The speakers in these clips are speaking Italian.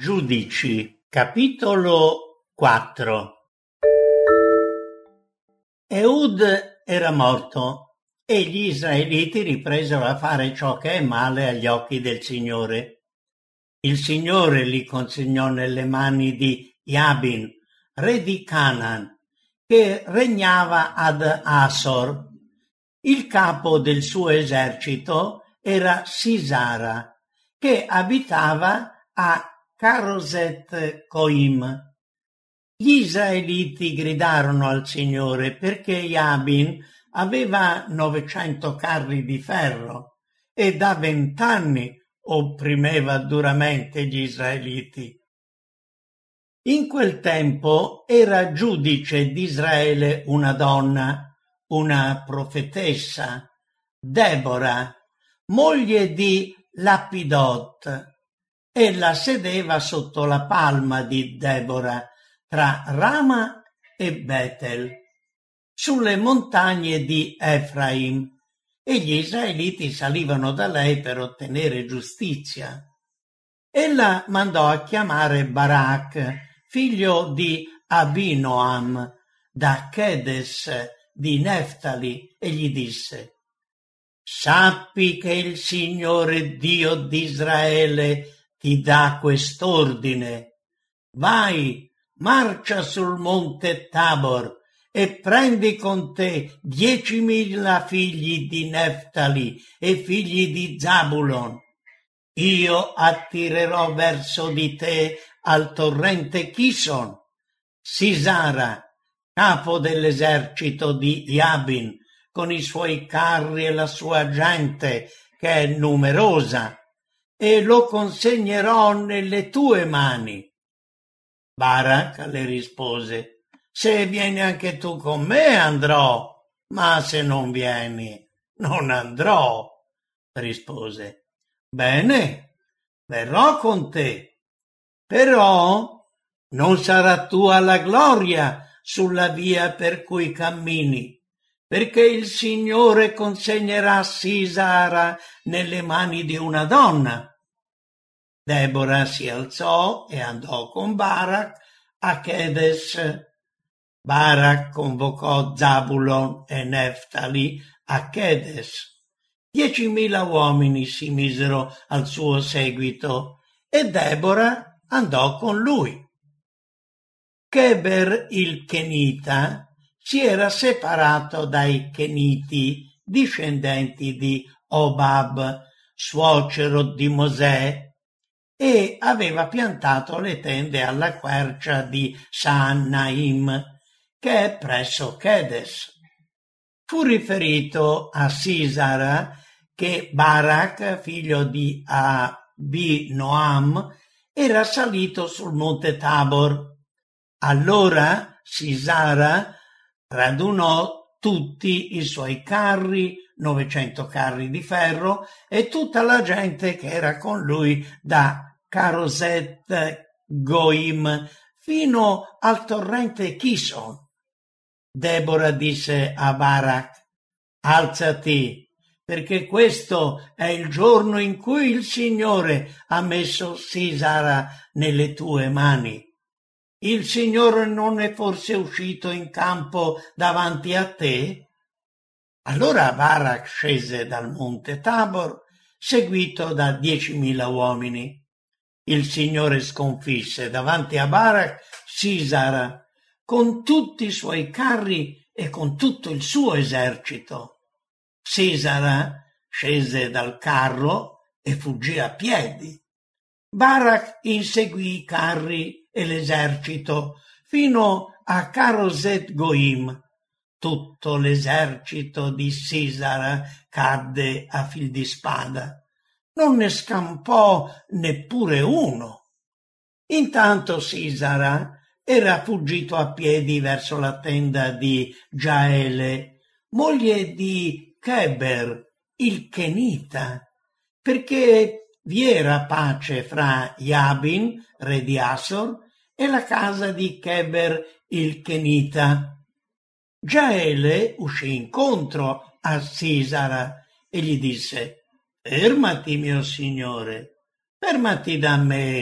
Giudici, capitolo 4. Ehud era morto e gli israeliti ripresero a fare ciò che è male agli occhi del Signore. Il Signore li consegnò nelle mani di Jabin, re di Canaan, che regnava ad Asor. Il capo del suo esercito era Sisara, che abitava a Caroset Goim. Gli israeliti gridarono al Signore perché Jabin aveva 900 carri di ferro e da 20 anni opprimeva duramente gli israeliti. In quel tempo era giudice d'Israele una donna, una profetessa, Debora, moglie di Lapidot. Ella sedeva sotto la palma di Debora, tra Rama e Betel, sulle montagne di Efraim, e gli israeliti salivano da lei per ottenere giustizia. Ella mandò a chiamare Barak, figlio di Abinoam, da Kedes di Neftali, e gli disse: «Sappi che il Signore Dio d'Israele ti dà quest'ordine: vai, marcia sul monte Tabor e prendi con te 10.000 figli di Neftali e figli di Zabulon. Io attirerò verso di te al torrente Chison. Sisara, capo dell'esercito di Jabin, con i suoi carri e la sua gente, che è numerosa, e lo consegnerò nelle tue mani». Barak le rispose: «Se vieni anche tu con me andrò, ma se non vieni non andrò». Rispose: «Bene, verrò con te, però non sarà tua la gloria sulla via per cui cammini, perché il Signore consegnerà Sisara nelle mani di una donna». Debora si alzò e andò con Barak a Kedes. Barak convocò Zabulon e Neftali a Kedes. 10.000 uomini si misero al suo seguito e Debora andò con lui. Cheber il Kenita si era separato dai Keniti, discendenti di Obab, suocero di Mosè, e aveva piantato le tende alla quercia di Saannaim, che è presso Kedes. Fu riferito a Sisara che Barak, figlio di Abinoam, era salito sul monte Tabor. Allora Sisara radunò tutti i suoi carri, 900 carri di ferro, e tutta la gente che era con lui da Caroset Goim fino al torrente Chison. Debora disse a Barak: «Alzati, perché questo è il giorno in cui il Signore ha messo Sisara nelle tue mani. Il Signore non è forse uscito in campo davanti a te?» Allora Barak scese dal monte Tabor, seguito da 10.000 uomini. Il Signore sconfisse davanti a Barak Sisara con tutti i suoi carri e con tutto il suo esercito. Sisara scese dal carro e fuggì a piedi. Barak inseguì i carri e l'esercito fino a Caroset Goim. Tutto l'esercito di Sisara cadde a fil di spada. Non ne scampò neppure uno. Intanto Sisara era fuggito a piedi verso la tenda di Jaele, moglie di Cheber il Kenita, perché vi era pace fra Jabin, re di Asor, e la casa di Cheber il Kenita. Jaele uscì incontro a Sisara e gli disse: «Fermati, mio signore, fermati da me,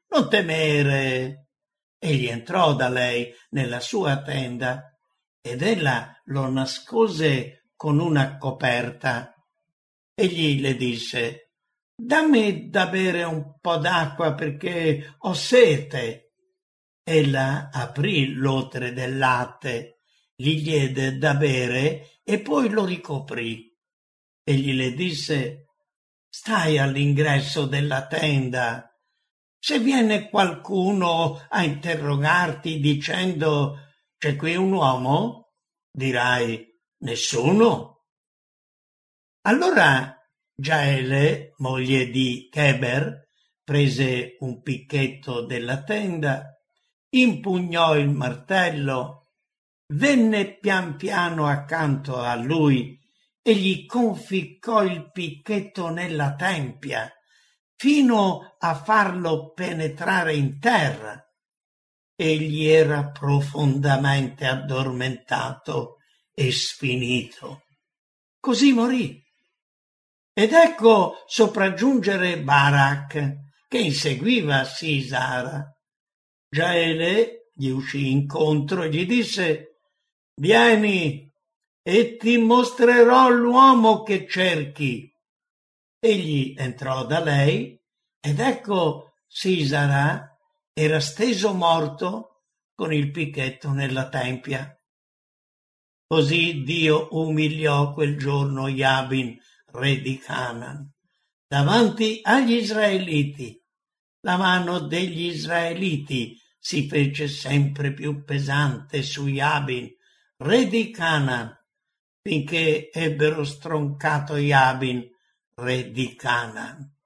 non temere. Egli entrò da lei nella sua tenda ed ella lo nascose con una coperta. Egli le disse: dammi da bere un po' d'acqua perché ho sete. Ella aprì l'otre del latte, gli diede da bere e poi lo ricoprì. Egli le disse: stai all'ingresso della tenda. Se viene qualcuno a interrogarti dicendo: c'è qui un uomo, dirai: nessuno. Allora Giaele, moglie di Cheber, prese un picchetto della tenda, impugnò il martello, venne pian piano accanto a lui e gli conficcò il picchetto nella tempia fino a farlo penetrare in terra. Egli era profondamente addormentato e sfinito. Così morì. Ed ecco sopraggiungere Barak, che inseguiva Sisara. Giaele gli uscì incontro e gli disse: vieni e ti mostrerò l'uomo che cerchi. Egli entrò da lei ed ecco Sisara era steso morto con il picchetto nella tempia. Così Dio umiliò quel giorno Jabin, re di Canaan, davanti agli israeliti. La mano degli israeliti si fece sempre più pesante su Jabin, re di Canaan, finché ebbero stroncato Jabin, re di Canaan.